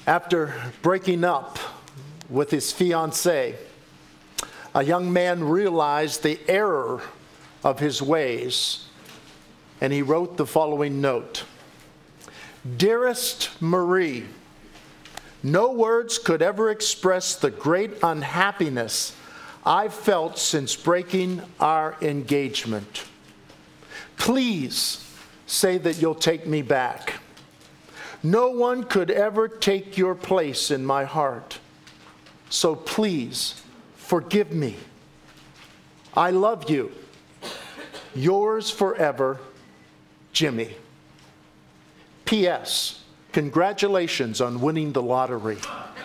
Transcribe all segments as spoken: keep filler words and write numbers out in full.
After breaking up with his fiancée, a young man realized the error of his ways, and he wrote the following note. Dearest Marie, no words could ever express the great unhappiness I've felt since breaking our engagement. Please say that you'll take me back. No one could ever take your place in my heart. So please forgive me. I love you. Yours forever, Jimmy. P S. Congratulations on winning the lottery.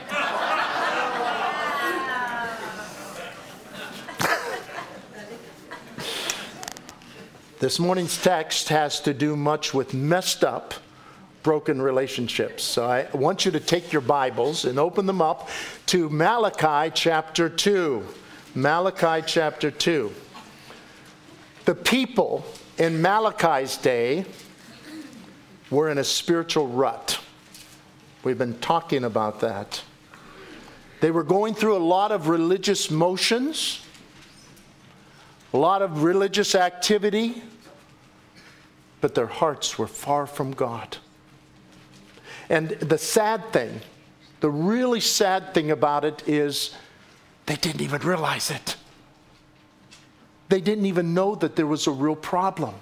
This morning's text has to do much with messed up, broken relationships. So I want you to take your Bibles and open them up to Malachi chapter two. Malachi chapter two. The people in Malachi's day were in a spiritual rut. We've been talking about that. They were going through a lot of religious motions, a lot of religious activity, but their hearts were far from God. And the sad thing, the really sad thing about it is they didn't even realize it. They didn't even know that there was a real problem.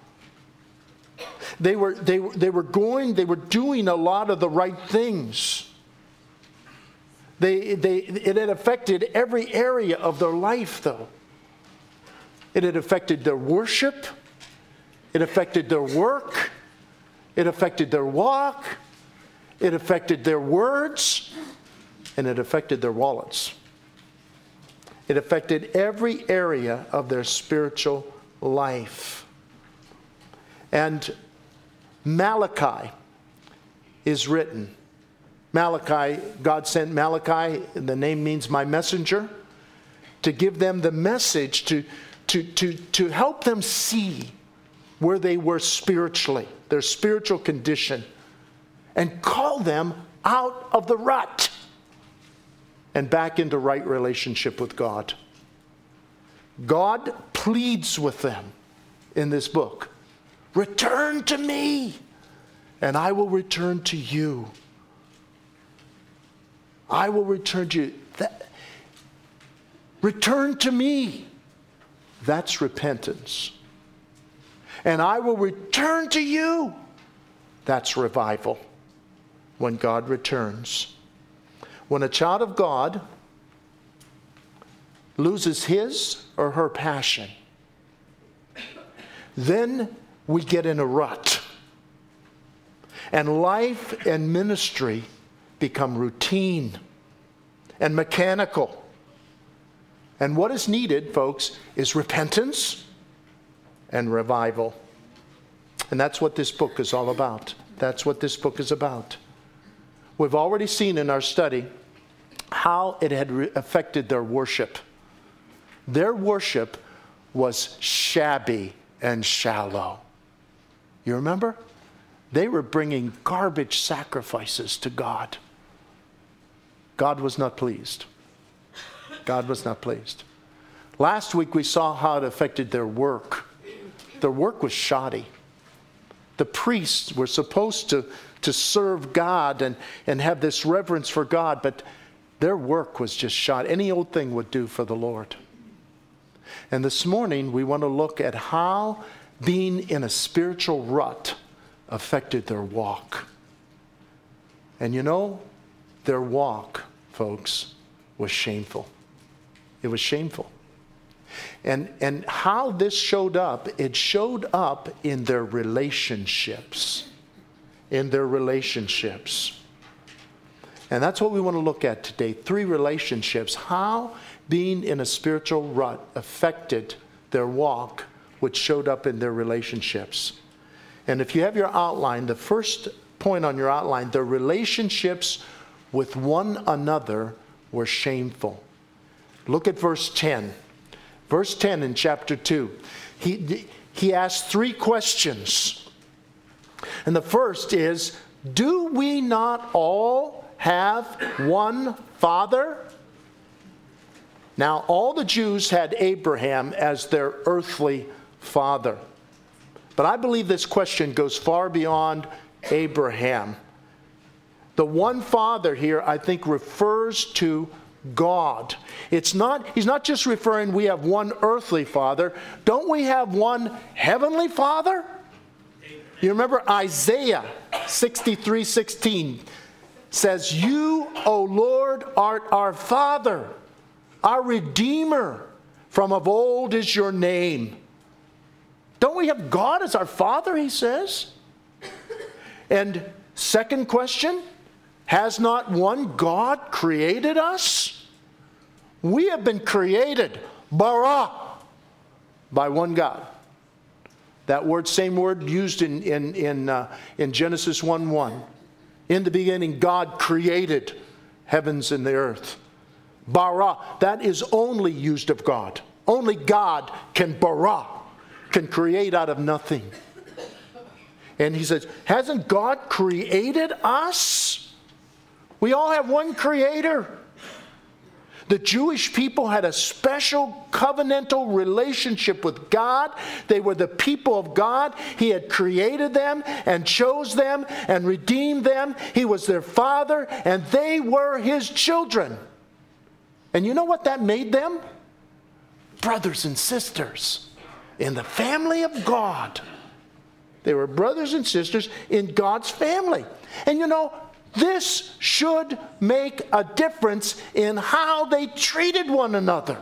They were, they, they were going, they were doing a lot of the right things. They, they, it had affected every area of their life, though. It had affected their worship. It affected their work. It affected their walk. It affected their words. And it affected their wallets. It affected every area of their spiritual life. And Malachi is written. Malachi, God sent Malachi, the name means my messenger, to give them the message to, to, to, to help them see where they were spiritually, their spiritual condition, and call them out of the rut and back into right relationship with God. God pleads with them in this book. Return to me, and I will return to you. I will return to you. That, return to me. That's repentance. And I will return to you. That's revival. When God returns. When a child of God loses his or her passion, then we get in a rut. And life and ministry become routine and mechanical. And what is needed, folks, is repentance and revival. And that's what this book is all about. That's what this book is about. We've already seen in our study how it had re- affected their worship. Their worship was shabby and shallow. You remember? They were bringing garbage sacrifices to God. God was not pleased. God was not pleased. Last week we saw how it affected their work. Their work was shoddy. The priests were supposed to, to serve God and, and have this reverence for God, but their work was just shoddy. Any old thing would do for the Lord. And this morning we want to look at how being in a spiritual rut affected their walk. And you know, their walk, folks, was shameful. It was shameful. And, and how this showed up, it showed up in their relationships. In their relationships. And that's what we want to look at today. Three relationships. How being in a spiritual rut affected their walk, which showed up in their relationships. And if you have your outline, the first point on your outline, their relationships with one another were shameful. Look at verse ten. Verse ten in chapter two. He, he asked three questions. And the first is, do we not all have one Father? Now, all the Jews had Abraham as their earthly father. But I believe this question goes far beyond Abraham. The one Father here, I think, refers to God. It's not, he's not just referring we have one earthly father. Don't we have one heavenly Father? You remember Isaiah sixty-three sixteen says, "You, O Lord, art our Father, our Redeemer. From of old is your name." Don't we have God as our Father, he says? And second question, has not one God created us? We have been created, bara, by one God. That word, same word used in, in, in, uh, in Genesis one one. In the beginning, God created heavens and the earth. Bara, that is only used of God. Only God can bara, can create out of nothing. And he says, hasn't God created us? We all have one creator. The Jewish people had a special covenantal relationship with God. They were the people of God. He had created them and chose them and redeemed them. He was their Father, and they were his children. And you know what that made them? Brothers and sisters in the family of God. They were brothers and sisters in God's family. And you know, this should make a difference in how they treated one another.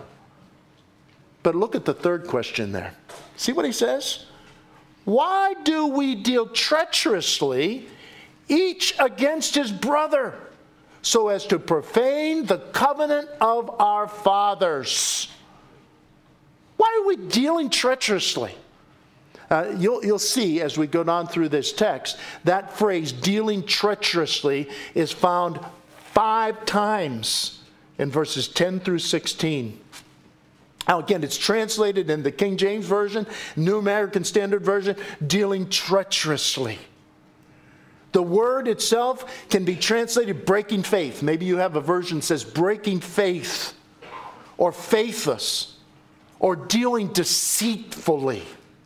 But look at the third question there. See what he says? Why do we deal treacherously, each against his brother, so as to profane the covenant of our fathers? Why are we dealing treacherously? Uh, you'll, you'll see as we go down through this text, that phrase, dealing treacherously, is found five times in verses ten through sixteen. Now again, it's translated in the King James Version, New American Standard Version, dealing treacherously. The word itself can be translated breaking faith. Maybe you have a version that says breaking faith, or faithless, or dealing deceitfully.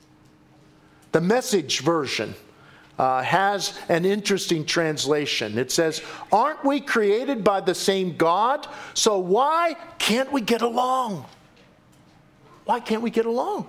The Message version uh, has an interesting translation. It says, aren't we created by the same God? So why can't we get along? Why can't we get along?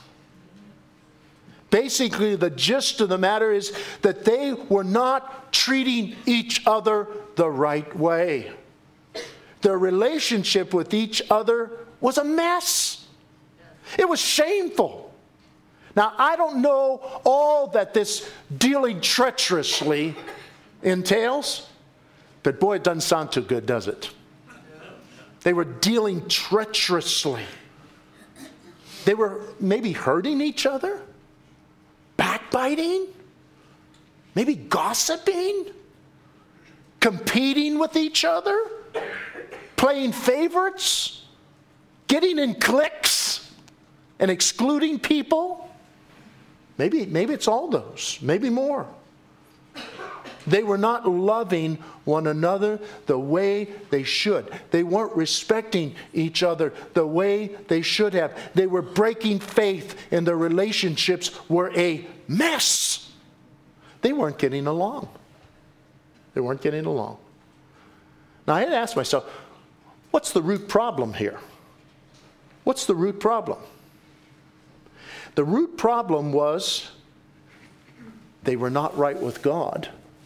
Basically, the gist of the matter is that they were not treating each other the right way. Their relationship with each other was a mess. It was shameful. Now, I don't know all that this dealing treacherously entails, but boy, it doesn't sound too good, does it? They were dealing treacherously. They were maybe hurting each other, backbiting, maybe gossiping, competing with each other, playing favorites, getting in cliques, and excluding people. Maybe, maybe it's all those, maybe more. They were not loving one another the way they should. They weren't respecting each other the way they should have. They were breaking faith, and their relationships were a mess. They weren't getting along. They weren't getting along. Now, I had to ask myself, what's the root problem here? What's the root problem? The root problem was they were not right with God.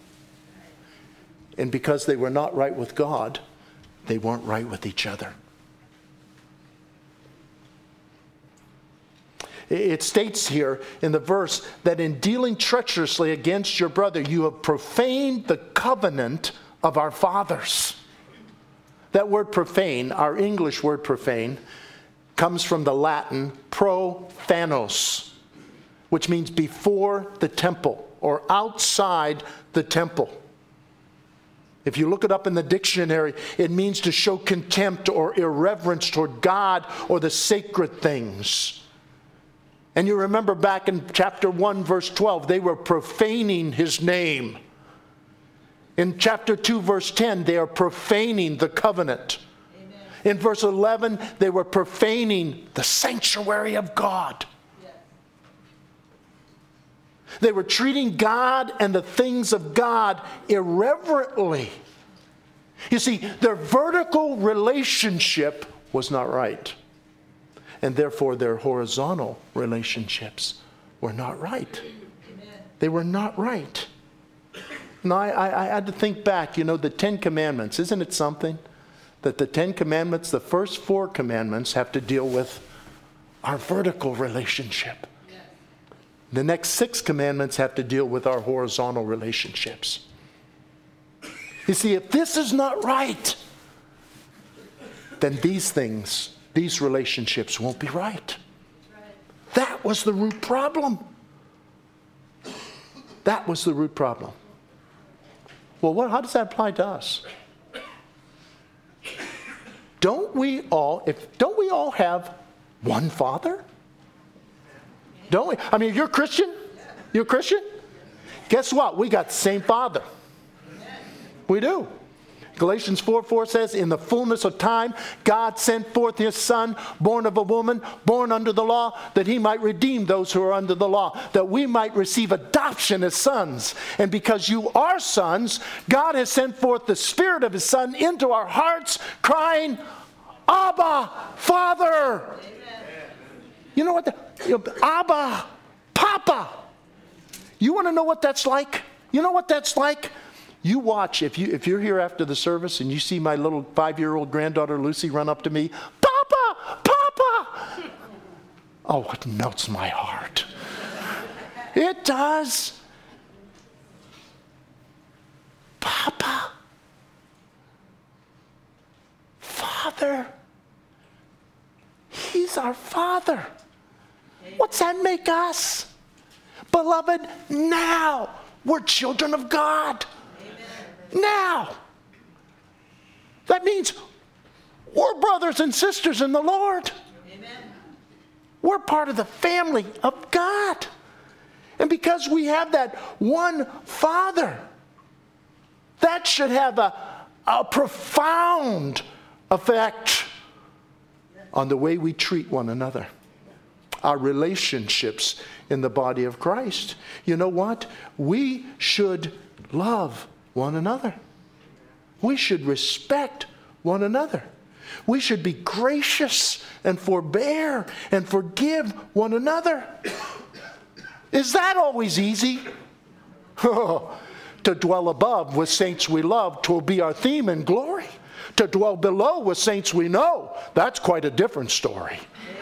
And because they were not right with God, they weren't right with each other. It states here in the verse that in dealing treacherously against your brother, you have profaned the covenant of our fathers. That word profane, our English word profane, comes from the Latin profanos, which means before the temple or outside the temple. If you look it up in the dictionary, it means to show contempt or irreverence toward God or the sacred things. And you remember back in chapter one, verse twelve, they were profaning his name. In chapter two, verse ten, they are profaning the covenant. Amen. In verse eleven, they were profaning the sanctuary of God. Yes. They were treating God and the things of God irreverently. You see, their vertical relationship was not right. And therefore, their horizontal relationships were not right. Amen. They were not right. Now, I, I, I had to think back, you know, the Ten Commandments. Isn't it something that the Ten Commandments, the first four commandments, have to deal with our vertical relationship? Yes. The next six commandments have to deal with our horizontal relationships. You see, if this is not right, then these things, these relationships won't be right. That was the root problem. That was the root problem. Well, what, how does that apply to us? Don't we all, if don't we all have one Father? Don't we? I mean, if you're a Christian, you're a Christian? Guess what? We got the same Father. We do. Galatians four four says, in the fullness of time, God sent forth his Son, born of a woman, born under the law, that he might redeem those who are under the law, that we might receive adoption as sons. And because you are sons, God has sent forth the Spirit of his Son into our hearts, crying, Abba, Father. Amen. You know what? The, you know, Abba, Papa. You want to know what that's like? You know what that's like? You watch, if, you, if you're here after the service and you see my little five-year-old granddaughter Lucy run up to me, Papa, Papa. Oh, it melts my heart. It does. Papa. Father. He's our Father. What's that make us? Beloved, now we're children of God. Now. That means we're brothers and sisters in the Lord. Amen. We're part of the family of God. And because we have that one Father, that should have a, a profound effect on the way we treat one another. Our relationships in the body of Christ. You know what? We should love one another. We should respect one another. We should be gracious and forbear and forgive one another. Is that always easy? To dwell above with saints we love, 'twill be our theme in glory. To dwell below with saints we know, that's quite a different story.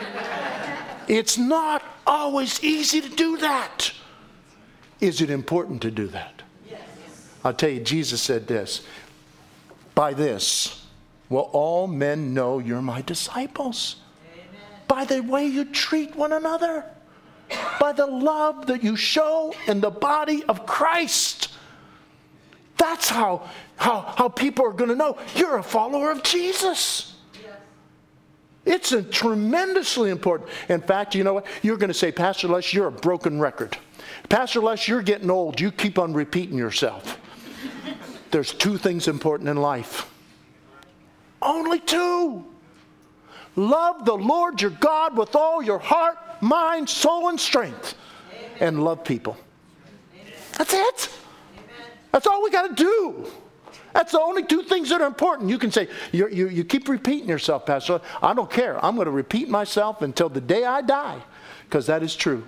It's not always easy to do that. Is it important to do that? I'll tell you, Jesus said this, by this will all men know you're my disciples. Amen. By the way you treat one another. By the love that you show in the body of Christ. That's how, how, how people are going to know you're a follower of Jesus. Yes. It's a tremendously important. In fact, you know what? You're going to say, Pastor Les, you're a broken record. Pastor Les, you're getting old. You keep on repeating yourself. There's two things important in life. Only two. Love the Lord your God with all your heart, mind, soul, and strength. Amen. And love people. Amen. That's it. Amen. That's all we got to do. That's the only two things that are important. You can say, you, you, you keep repeating yourself, Pastor. I don't care. I'm going to repeat myself until the day I die, because that is true.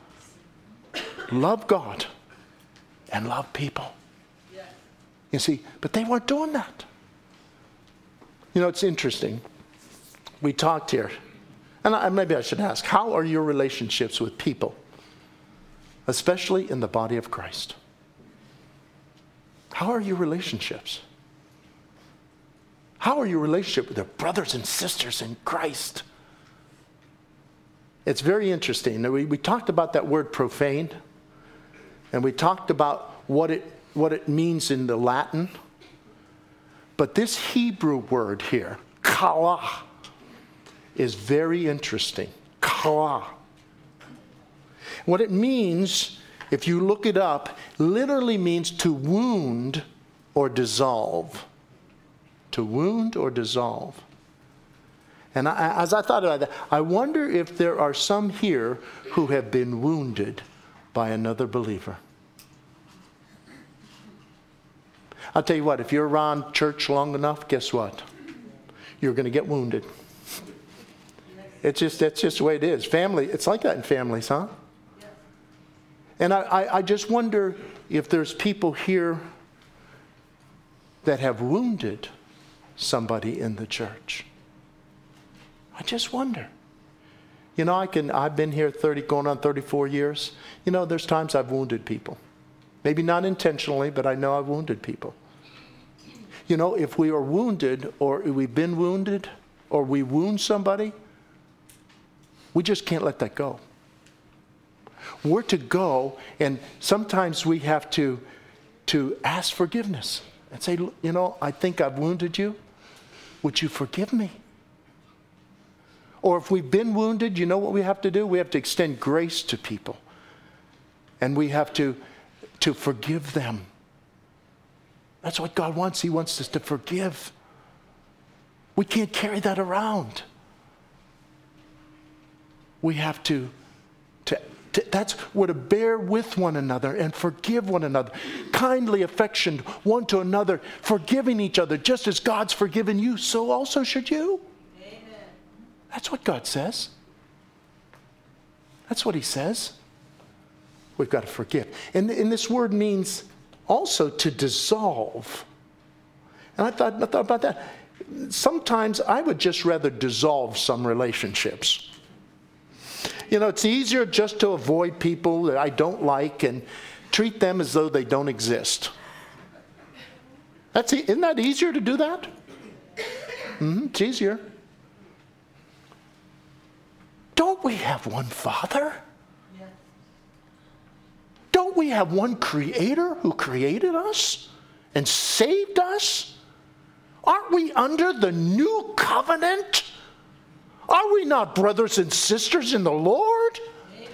Love God and love people. You see, but they weren't doing that. You know, it's interesting. We talked here, and I, maybe I should ask, how are your relationships with people, especially in the body of Christ? How are your relationships? How are your relationship with your brothers and sisters in Christ? It's very interesting. We, we talked about that word profane, and we talked about what it what it means in the Latin. But this Hebrew word here, kala, is very interesting. Kala. What it means, if you look it up, literally means to wound or dissolve. To wound or dissolve. And I, as I thought about that, I wonder if there are some here who have been wounded by another believer. I'll tell you what, if you're around church long enough, guess what? You're going to get wounded. It's just, that's just the way it is. Family, it's like that in families, huh? And I, I, I just wonder if there's people here that have wounded somebody in the church. I just wonder. You know, I can, I've been here thirty, going on thirty-four years. You know, there's times I've wounded people. Maybe not intentionally, but I know I've wounded people. You know, if we are wounded, or we've been wounded, or we wound somebody, we just can't let that go. We're to go, and sometimes we have to, to ask forgiveness and say, you know, I think I've wounded you. Would you forgive me? Or if we've been wounded, you know what we have to do? We have to extend grace to people. And we have to, to forgive them. That's what God wants. He wants us to forgive. We can't carry that around. We have to, to, to that's what to bear with one another and forgive one another. Kindly affection one to another, forgiving each other. Just as God's forgiven you, so also should you. That's what God says. That's what he says. We've got to forgive. And, and this word means also to dissolve. And I thought, I thought about that. Sometimes I would just rather dissolve some relationships. You know, it's easier just to avoid people that I don't like and treat them as though they don't exist. That's, isn't that easier to do that? Mm-hmm, it's easier. Don't we have one Father? Yes. Don't we have one Creator who created us and saved us? Aren't we under the new covenant? Are we not brothers and sisters in the Lord? Amen.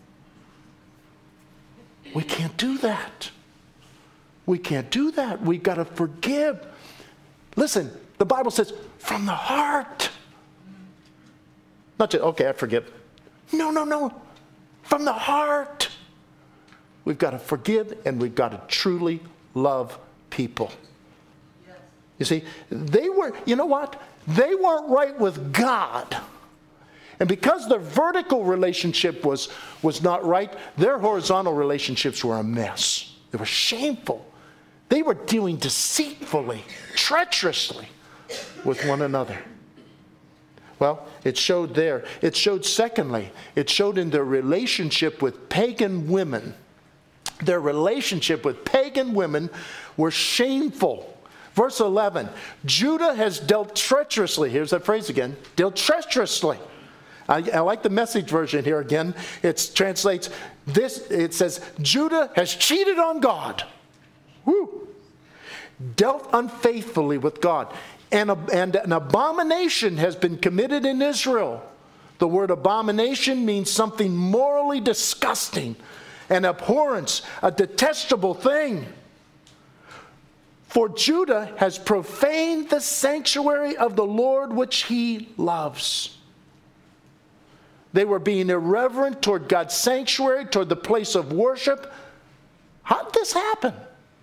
We can't do that. We can't do that. We've got to forgive. Listen, the Bible says, from the heart. Not just, okay, I forgive. No, no, no. From the heart. We've got to forgive, and we've got to truly love people. Yes. You see, they were, you know what? They weren't right with God. And because their vertical relationship was, was not right, their horizontal relationships were a mess. They were shameful. They were dealing deceitfully, treacherously with one another. Well, it showed there. It showed secondly, it showed in their relationship with pagan women. Their relationship with pagan women were shameful. Verse eleven, Judah has dealt treacherously. Here's that phrase again. Dealt treacherously. I, I like the Message version here again. It translates this, it says, Judah has cheated on God. Woo. Dealt unfaithfully with God. And, a, and an abomination has been committed in Israel. The word abomination means something morally disgusting, an abhorrence, a detestable thing. For Judah has profaned the sanctuary of the Lord which he loves. They were being irreverent toward God's sanctuary, toward the place of worship. How did this happen?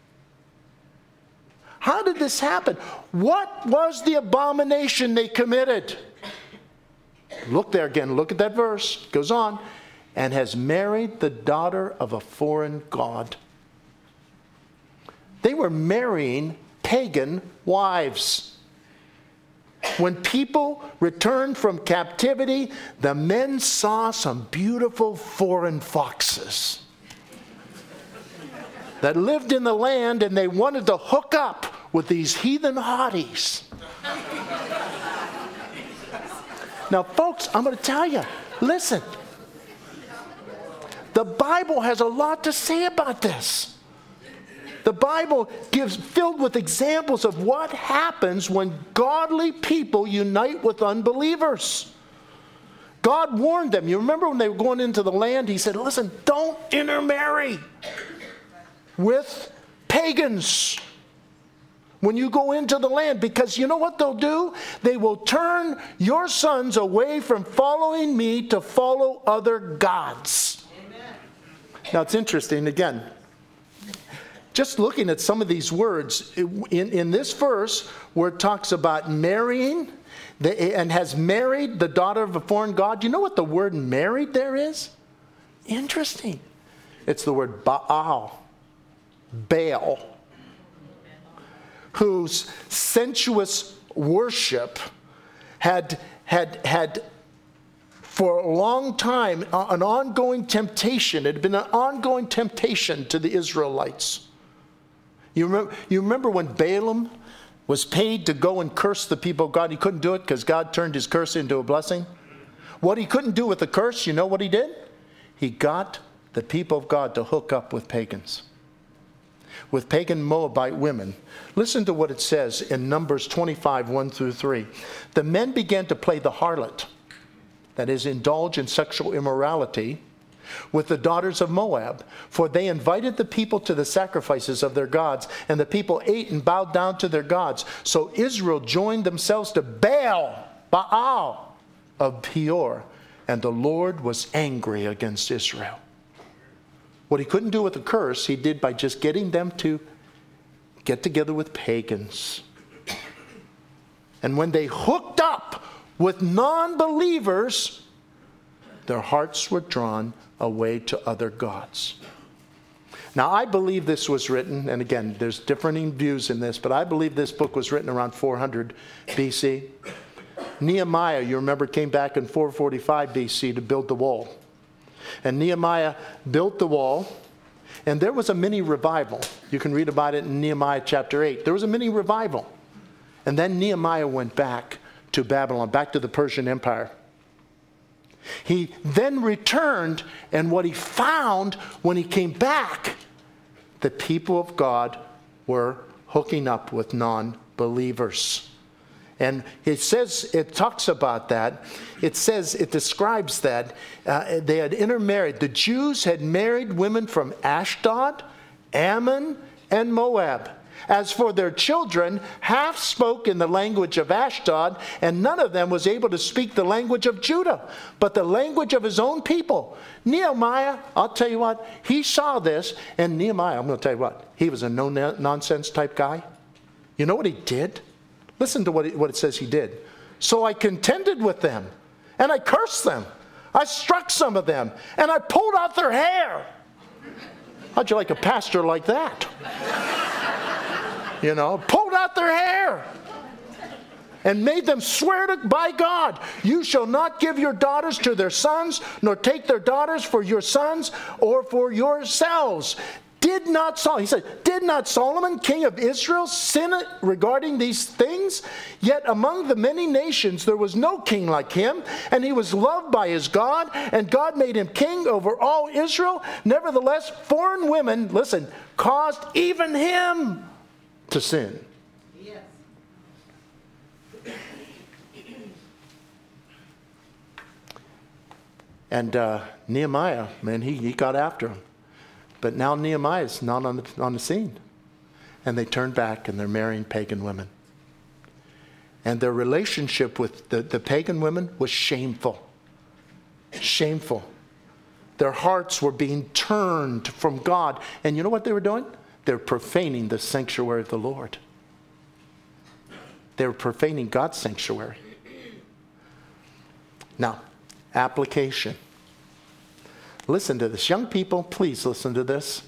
How did this happen? What was the abomination they committed? Look there again. Look at that verse. It goes on. And has married the daughter of a foreign god. They were marrying pagan wives. When people returned from captivity, the men saw some beautiful foreign foxes that lived in the land, and they wanted to hook up with these heathen hotties. Now, folks, I'm going to tell you, listen. The Bible has a lot to say about this. The Bible gives filled with examples of what happens when godly people unite with unbelievers. God warned them. You remember when they were going into the land, he said, listen, don't intermarry with pagans. when you go into the land, because you know what they'll do? They will turn your sons away from following me to follow other gods. Amen. Now it's interesting, again, just looking at some of these words, in, in this verse where it talks about marrying the, and has married the daughter of a foreign god, you know what the word married there is? Interesting. It's the word Baal. Baal. Whose sensuous worship had, had, had for a long time an ongoing temptation. It had been an ongoing temptation to the Israelites. You remember, you remember when Balaam was paid to go and curse the people of God? He couldn't do it because God turned his curse into a blessing. What he couldn't do with the curse, you know what he did? He got the people of God to hook up with pagans, with pagan Moabite women. Listen to what it says in Numbers twenty-five, one through three. The men began to play the harlot, that is, indulge in sexual immorality, with the daughters of Moab, for they invited the people to the sacrifices of their gods, and the people ate and bowed down to their gods. So Israel joined themselves to Baal, Baal of Peor, and the Lord was angry against Israel. What he couldn't do with the curse, he did by just getting them to get together with pagans. And when they hooked up with non-believers, their hearts were drawn away to other gods. Now, I believe this was written, and again, there's differing views in this, but I believe this book was written around four hundred B C. Nehemiah, you remember, came back in four forty-five B C to build the wall. And Nehemiah built the wall, and there was a mini revival. You can read about it in Nehemiah chapter eight. There was a mini revival. And then Nehemiah went back to Babylon, back to the Persian Empire. He then returned, and what he found when he came back, the people of God were hooking up with non-believers. And it says, it talks about that. It says, it describes that uh, they had intermarried. The Jews had married women from Ashdod, Ammon, and Moab. As for their children, half spoke in the language of Ashdod, and none of them was able to speak the language of Judah, but the language of his own people. Nehemiah, I'll tell you what, he saw this, and Nehemiah, I'm going to tell you what, he was a no-nonsense type guy. You know what he did? Listen to what it, what it says he did. So I contended with them, and I cursed them. I struck some of them, and I pulled out their hair. How'd you like a pastor like that? You know, pulled out their hair and made them swear to, by God, you shall not give your daughters to their sons, nor take their daughters for your sons or for yourselves. Did not Solomon, he said, did not Solomon, king of Israel, sin regarding these things? Yet among the many nations there was no king like him, and he was loved by his God, and God made him king over all Israel. Nevertheless, foreign women, listen, caused even him to sin. Yes. And uh, Nehemiah, man, he, he got after him. But now Nehemiah is not on the, on the scene. And they turn back and they're marrying pagan women. And their relationship with the, the pagan women was shameful. Shameful. Their hearts were being turned from God. And you know what they were doing? They're profaning the sanctuary of the Lord. They're profaning God's sanctuary. Now, application. Listen to this. Young people, please listen to this.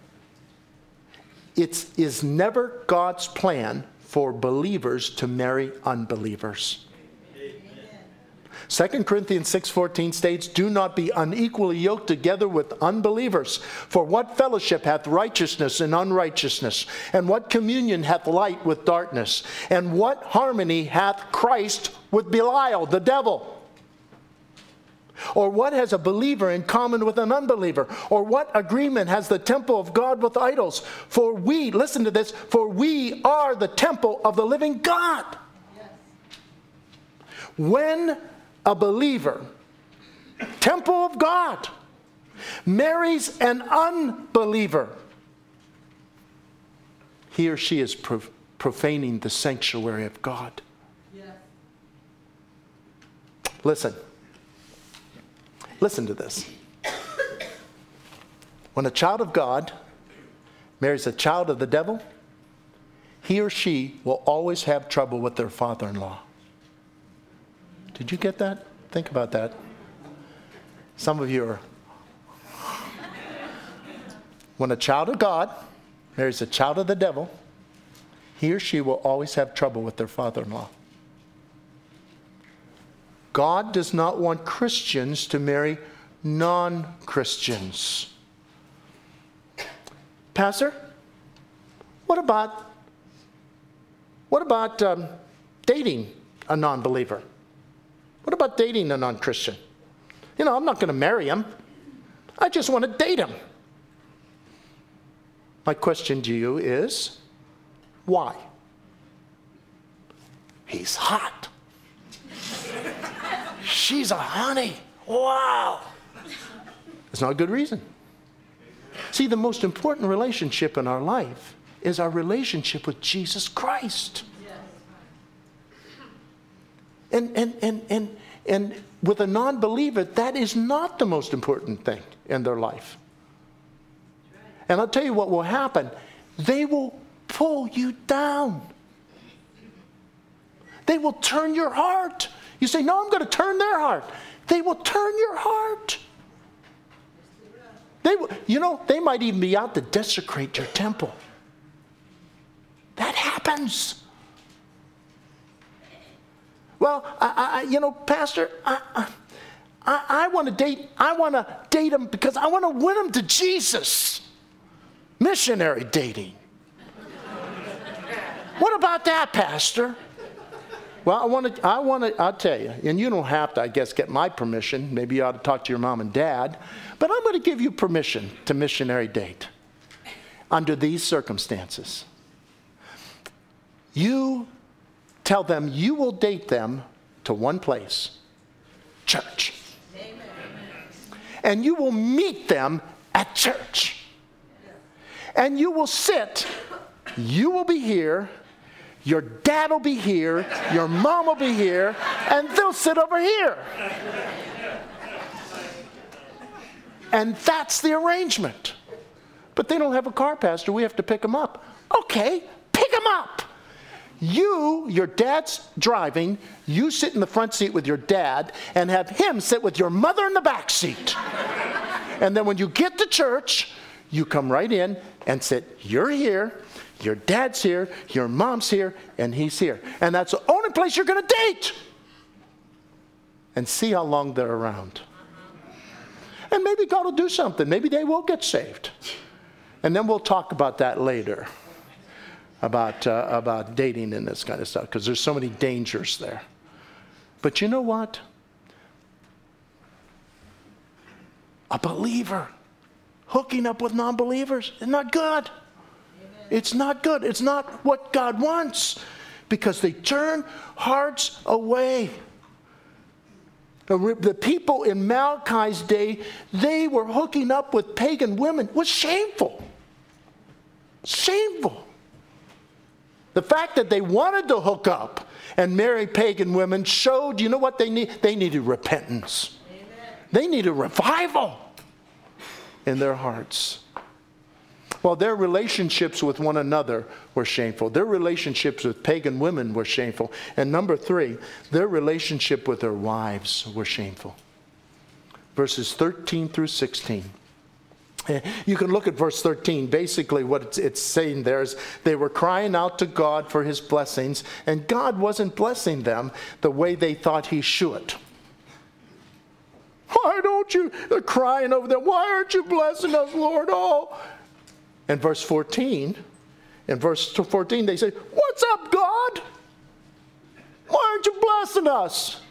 It is never God's plan for believers to marry unbelievers. Second Corinthians six fourteen states, do not be unequally yoked together with unbelievers. For what fellowship hath righteousness and unrighteousness? And what communion hath light with darkness? And what harmony hath Christ with Belial, the devil? Or what has a believer in common with an unbeliever? Or what agreement has the temple of God with idols? For we, listen to this, for we are the temple of the living God. Yes. When a believer, temple of God, marries an unbeliever, he or she is pro- profaning the sanctuary of God. Yeah. Listen. Listen to this. When a child of God marries a child of the devil, he or she will always have trouble with their father-in-law. Did you get that? Think about that. Some of you are. When a child of God marries a child of the devil, he or she will always have trouble with their father-in-law. God does not want Christians to marry non-Christians. Pastor, what about what about um, dating a non-believer? What about dating a non-Christian? You know, I'm not going to marry him. I just want to date him. My question to you is, why? He's hot. She's a honey. Wow. It's not a good reason. See, the most important relationship in our life is our relationship with Jesus Christ. And, and, and, and, and with a non-believer, that is not the most important thing in their life. And I'll tell you what will happen. They will pull you down. They will turn your heart. You say, no, I'm going to turn their heart. They will turn your heart. They will, you know, they might even be out to desecrate your temple. That happens. Well, I, I, you know, Pastor, I, I, I want to date. I want to date them because I want to win them to Jesus. Missionary dating. What about that, Pastor? Well, I want to. I want to. I'll tell you, and you don't have to, I guess, get my permission. Maybe you ought to talk to your mom and dad. But I'm going to give you permission to missionary date under these circumstances. You tell them you will date them to one place, church. Amen. And you will meet them at church. And you will sit, you will be here, your dad will be here, your mom will be here, and they'll sit over here. And that's the arrangement. But they don't have a car, Pastor. We have to pick them up. Okay, pick them up. You, your dad's driving, you sit in the front seat with your dad and have him sit with your mother in the back seat. And then when you get to church, you come right in and sit, you're here, your dad's here, your mom's here, and he's here. And that's the only place you're going to date. And see how long they're around. And maybe God will do something. Maybe they will get saved. And then we'll talk about that later. About, uh, about dating and this kind of stuff. Because there's so many dangers there. But you know what? A believer hooking up with non-believers is not good. Amen. It's not good. It's not what God wants. Because they turn hearts away. The people in Malachi's day, they were hooking up with pagan women. It was shameful. Shameful. The fact that they wanted to hook up and marry pagan women showed, you know what they need? They needed repentance. Amen. They needed revival in their hearts. Well, their relationships with one another were shameful. Their relationships with pagan women were shameful. And number three, their relationship with their wives were shameful. Verses thirteen through sixteen. You can look at verse thirteen. Basically what it's, it's saying there is they were crying out to God for his blessings, and God wasn't blessing them the way they thought he should. Why don't you, they're crying over there, why aren't you blessing us, Lord? Oh. And verse fourteen, in verse fourteen, they say, what's up, God? Why aren't you blessing us?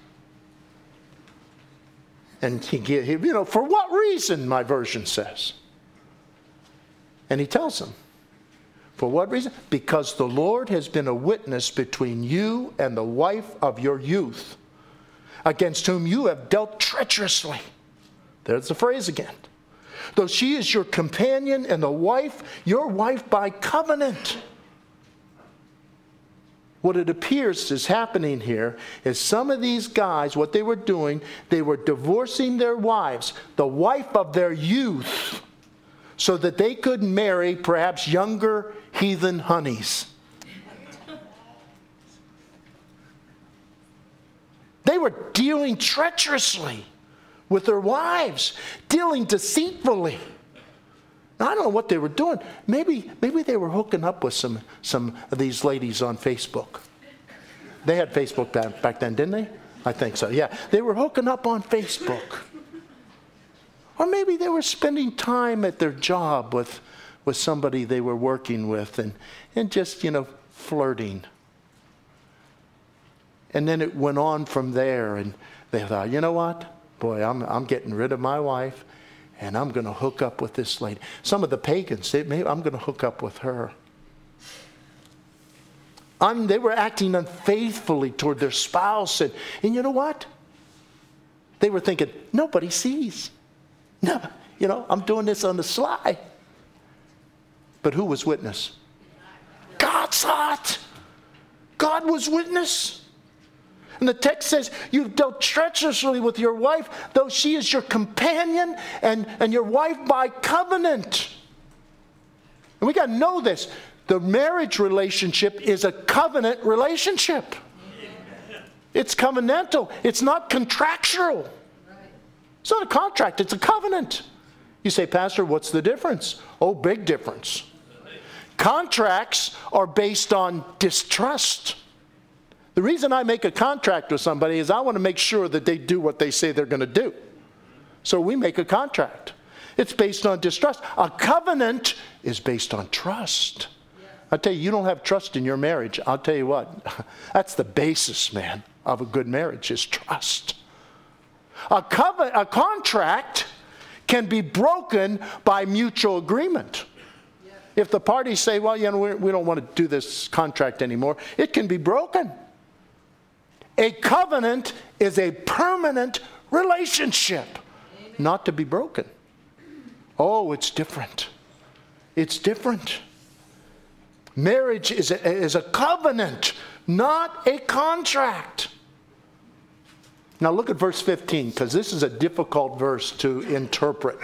And he, he, you know, for what reason, my version says. And he tells them, for what reason? Because the Lord has been a witness between you and the wife of your youth, against whom you have dealt treacherously. There's the phrase again. Though she is your companion and the wife, your wife by covenant. what it appears is happening here is some of these guys, what they were doing, they were divorcing their wives, the wife of their youth, so that they could marry perhaps younger heathen honeys. They were dealing treacherously with their wives, dealing deceitfully. Now, I don't know what they were doing. Maybe, maybe they were hooking up with some, some of these ladies on Facebook. They had Facebook back, back then, didn't they? I think so, yeah. They were hooking up on Facebook. Or maybe they were spending time at their job with, with somebody they were working with and, and just, you know, flirting. And then it went on from there, and they thought, you know what? Boy, I'm, I'm getting rid of my wife, and I'm going to hook up with this lady. Some of the pagans, they, maybe I'm going to hook up with her. I'm, they were acting unfaithfully toward their spouse. And, and you know what? They were thinking, nobody sees. No, you know, I'm doing this on the sly. But who was witness? God saw it. God was witness. And the text says, you've dealt treacherously with your wife, though she is your companion and, and your wife by covenant. And we got to know this. The marriage relationship is a covenant relationship. It's covenantal. It's not contractual. It's not a contract. It's a covenant. You say, Pastor, what's the difference? Oh, big difference. Contracts are based on distrust. The reason I make a contract with somebody is I want to make sure that they do what they say they're going to do. So we make a contract. It's based on distrust. A covenant is based on trust. I tell you, you don't have trust in your marriage. I'll tell you what, that's the basis, man, of a good marriage is trust. A covenant, a contract can be broken by mutual agreement. If the parties say, well, you know, we, we don't want to do this contract anymore, it can be broken. A covenant is a permanent relationship, Amen. Not to be broken. Oh, it's different. It's different. Marriage is a, is a covenant, not a contract. Now look at verse fifteen, because this is a difficult verse to interpret.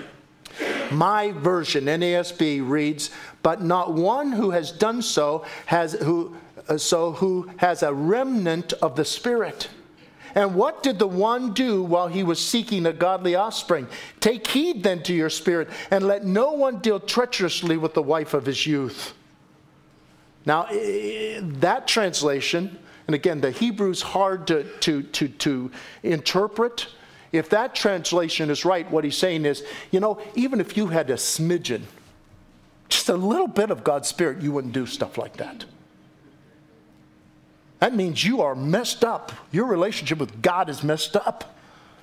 My version, N A S B, reads, but not one who has done so has who so who has a remnant of the Spirit. And what did the one do while he was seeking a godly offspring? Take heed then to your spirit, and let no one deal treacherously with the wife of his youth. Now, that translation, and again, the Hebrew's hard to, to, to, to interpret. If that translation is right, what he's saying is, you know, even if you had a smidgen, just a little bit of God's Spirit, you wouldn't do stuff like that. That means you are messed up. Your relationship with God is messed up.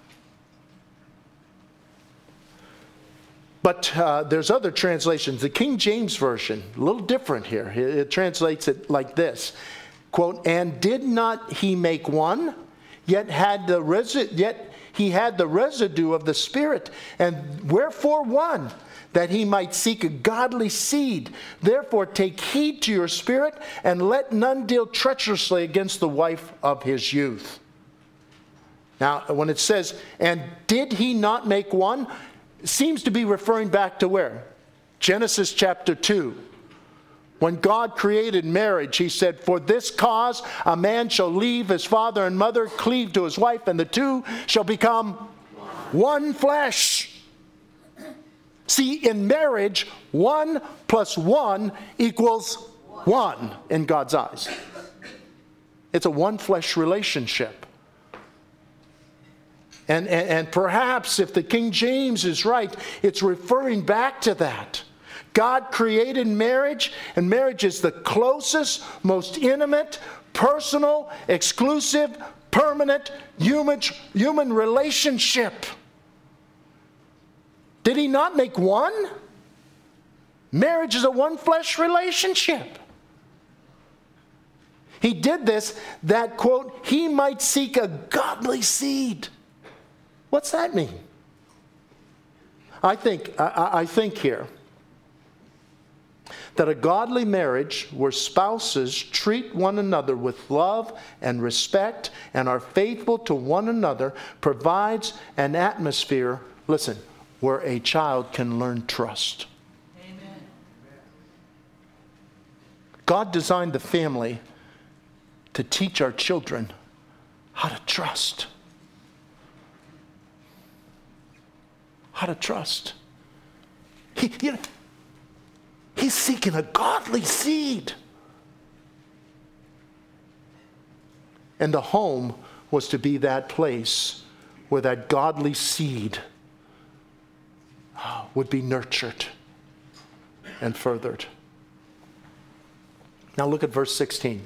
But uh, there's other translations. The King James Version, a little different here. It, it translates it like this. Quote, and did not he make one, yet had the resi- yet he had the residue of the Spirit, and wherefore one? That he might seek a godly seed. Therefore take heed to your spirit, and let none deal treacherously against the wife of his youth. Now, when it says, and did he not make one, it seems to be referring back to where? Genesis chapter two. When God created marriage, he said, for this cause a man shall leave his father and mother, cleave to his wife, and the two shall become one flesh. See, in marriage, one plus one equals one in God's eyes. It's a one flesh relationship. And, and, and perhaps if the King James is right, it's referring back to that. God created marriage, and marriage is the closest, most intimate, personal, exclusive, permanent human, human relationship. Did he not make one? Marriage is a one flesh relationship. He did this that, quote, he might seek a godly seed. What's that mean? I think, I, I think here that a godly marriage where spouses treat one another with love and respect and are faithful to one another provides an atmosphere, listen, where a child can learn trust. Amen. God designed the family to teach our children how to trust. How to trust. He, you know, he's seeking a godly seed. And the home was to be that place where that godly seed would be nurtured and furthered. Now look at verse sixteen.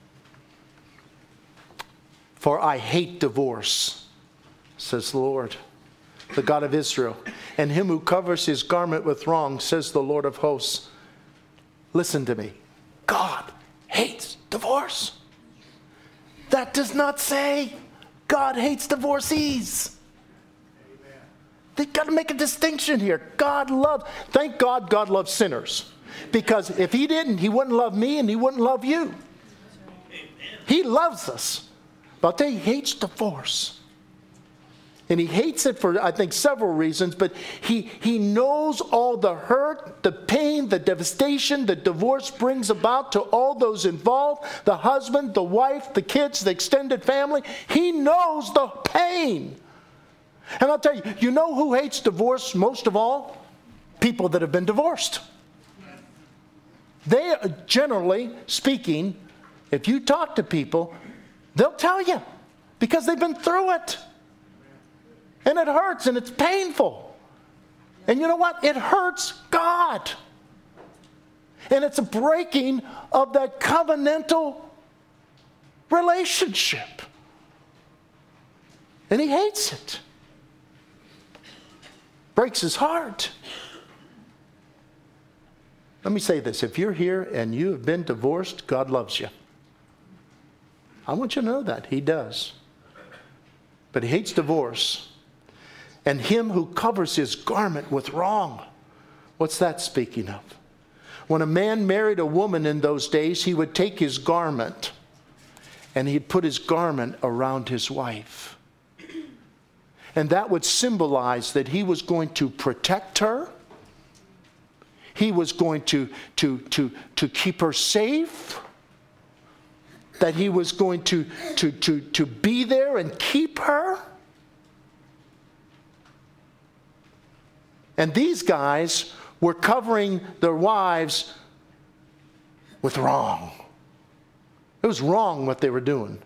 For I hate divorce, says the Lord, the God of Israel, and him who covers his garment with wrong, says the Lord of hosts. Listen to me. God hates divorce. That does not say God hates divorcees. Amen. They've got to make a distinction here. God loves, thank God God loves sinners. Because if he didn't, he wouldn't love me and he wouldn't love you. Amen. He loves us. But he hates divorce. And he hates it for, I think, several reasons. But he, he knows all the hurt, the pain, the devastation that divorce brings about to all those involved. The husband, the wife, the kids, the extended family. He knows the pain. And I'll tell you, you know who hates divorce most of all? People that have been divorced. They, generally speaking, if you talk to people, they'll tell you because they've been through it. And it hurts and it's painful. And you know what? It hurts God. And it's a breaking of that covenantal relationship. And he hates it. Breaks his heart. Let me say this. If you're here and you have been divorced, God loves you. I want you to know that. He does. But he hates divorce. And him who covers his garment with wrong. What's that speaking of? When a man married a woman in those days, he would take his garment and he'd put his garment around his wife. And that would symbolize that he was going to protect her. He was going to, to, to, to keep her safe. That he was going to, to, to, to be there and keep her. And these guys were covering their wives with wrong. It was wrong what they were doing.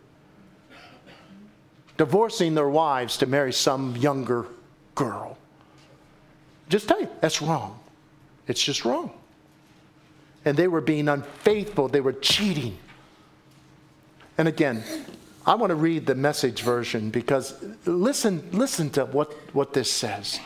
Divorcing their wives to marry some younger girl. Just tell you, that's wrong. It's just wrong. And they were being unfaithful. They were cheating. And again, I want to read the Message version because listen, listen to what, what this says.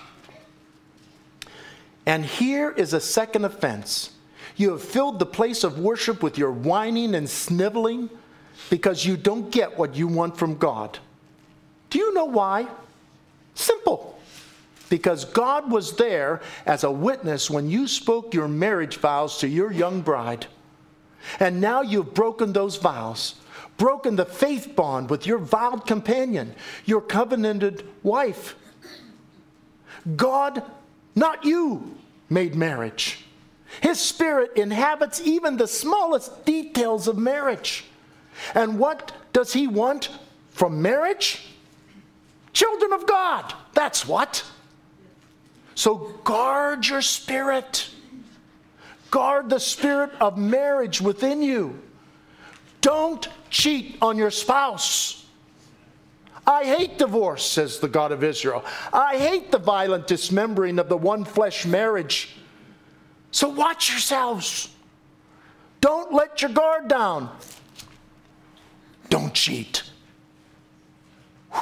And here is a second offense. You have filled the place of worship with your whining and sniveling because you don't get what you want from God. Do you know why? Simple. Because God was there as a witness when you spoke your marriage vows to your young bride. And now you've broken those vows. Broken the faith bond with your vowed companion, your covenanted wife. God, not you, made marriage. His Spirit inhabits even the smallest details of marriage. And what does he want from marriage? Children of God. That's what. So guard your spirit. Guard the spirit of marriage within you. Don't cheat on your spouse. I hate divorce, says the God of Israel. I hate the violent dismembering of the one flesh marriage. So watch yourselves. Don't let your guard down. Don't cheat. Whew.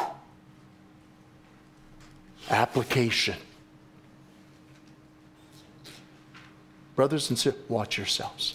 Application. Brothers and sisters, watch yourselves.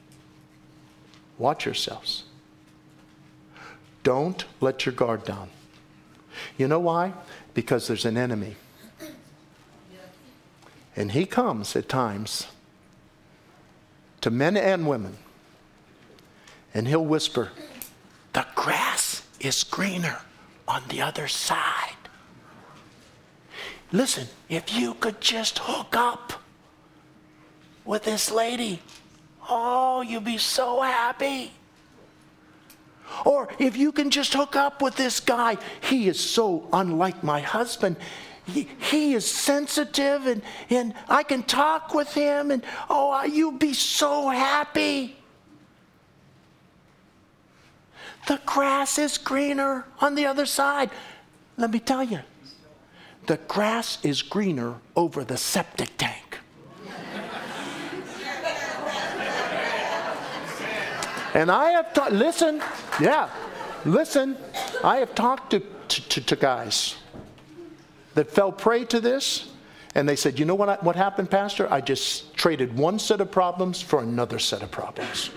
Watch yourselves. Don't let your guard down. You know why? Because there's an enemy. And he comes at times to men and women. And he'll whisper, the grass is greener on the other side. Listen, if you could just hook up with this lady, oh, you'll be so happy. Or if you can just hook up with this guy, he is so unlike my husband. He, he is sensitive, and, and I can talk with him, and oh, you'll be so happy. The grass is greener on the other side. Let me tell you, the grass is greener over the septic tank. And I have talked, listen, yeah, listen, I have talked to, to, to guys that fell prey to this, and they said, you know what, I, what happened, Pastor? I just traded one set of problems for another set of problems.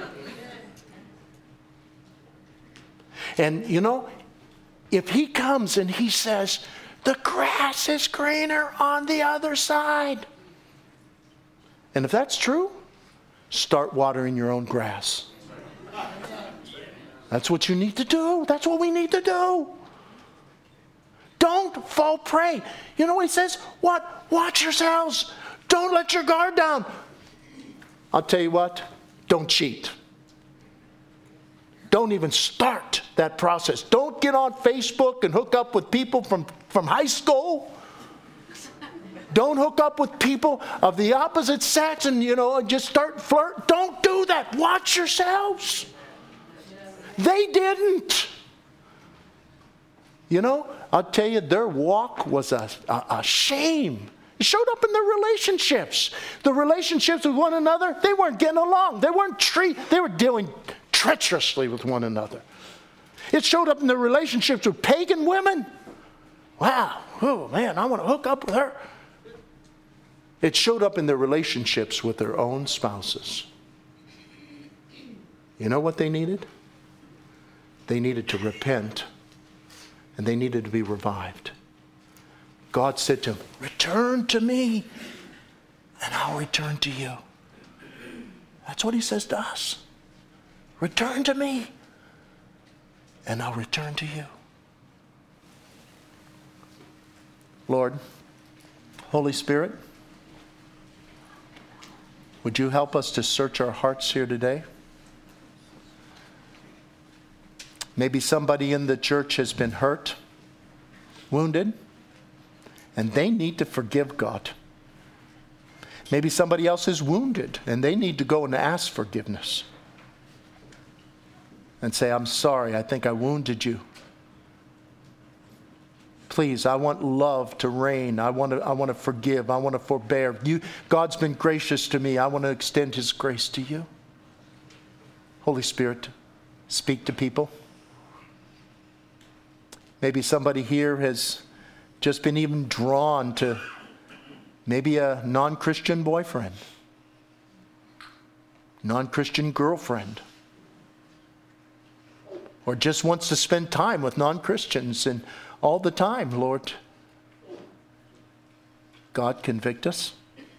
And you know, if he comes and he says, the grass is greener on the other side. And if that's true, start watering your own grass. That's what you need to do. That's what we need to do. Don't fall prey. You know what he says? What? Watch yourselves. Don't let your guard down. I'll tell you what, don't cheat. Don't even start that process. Don't get on Facebook and hook up with people from, from high school. Don't hook up with people of the opposite sex and, you know, just start flirt. Don't do that. Watch yourselves. They didn't. You know, I'll tell you, their walk was a, a, a shame. It showed up in their relationships. The relationships with one another, they weren't getting along. They weren't treat. They were dealing treacherously with one another. It showed up in their relationships with pagan women. Wow, oh man, I want to hook up with her. It showed up in their relationships with their own spouses. You know what they needed? They needed to repent, and they needed to be revived. God said to them, return to me, and I'll return to you. That's what he says to us. Return to me, and I'll return to you. Lord, Holy Spirit, would you help us to search our hearts here today? Maybe somebody in the church has been hurt, wounded, and they need to forgive God. Maybe somebody else is wounded, and they need to go and ask forgiveness. And say, I'm sorry, I think I wounded you. Please, I want love to reign. I want to, I want to forgive. I want to forbear. You, God's been gracious to me. I want to extend his grace to you. Holy Spirit, speak to people. Maybe somebody here has just been even drawn to maybe a non-Christian boyfriend, non-Christian girlfriend, or just wants to spend time with non-Christians and all the time, Lord. God, convict us.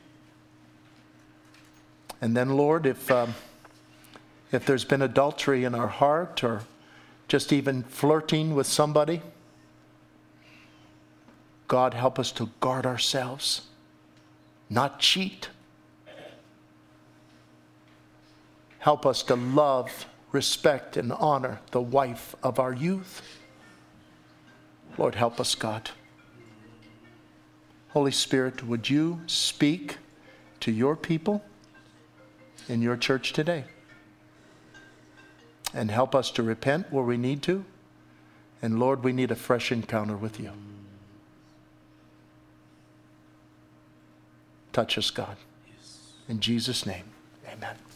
And then, Lord, if um, if there's been adultery in our heart or just even flirting with somebody, God, help us to guard ourselves, not cheat. Help us to love, respect, and honor the wife of our youth. Lord, help us, God. Holy Spirit, would you speak to your people in your church today? And help us to repent where we need to. And Lord, we need a fresh encounter with you. Touch us, God. In Jesus' name, amen.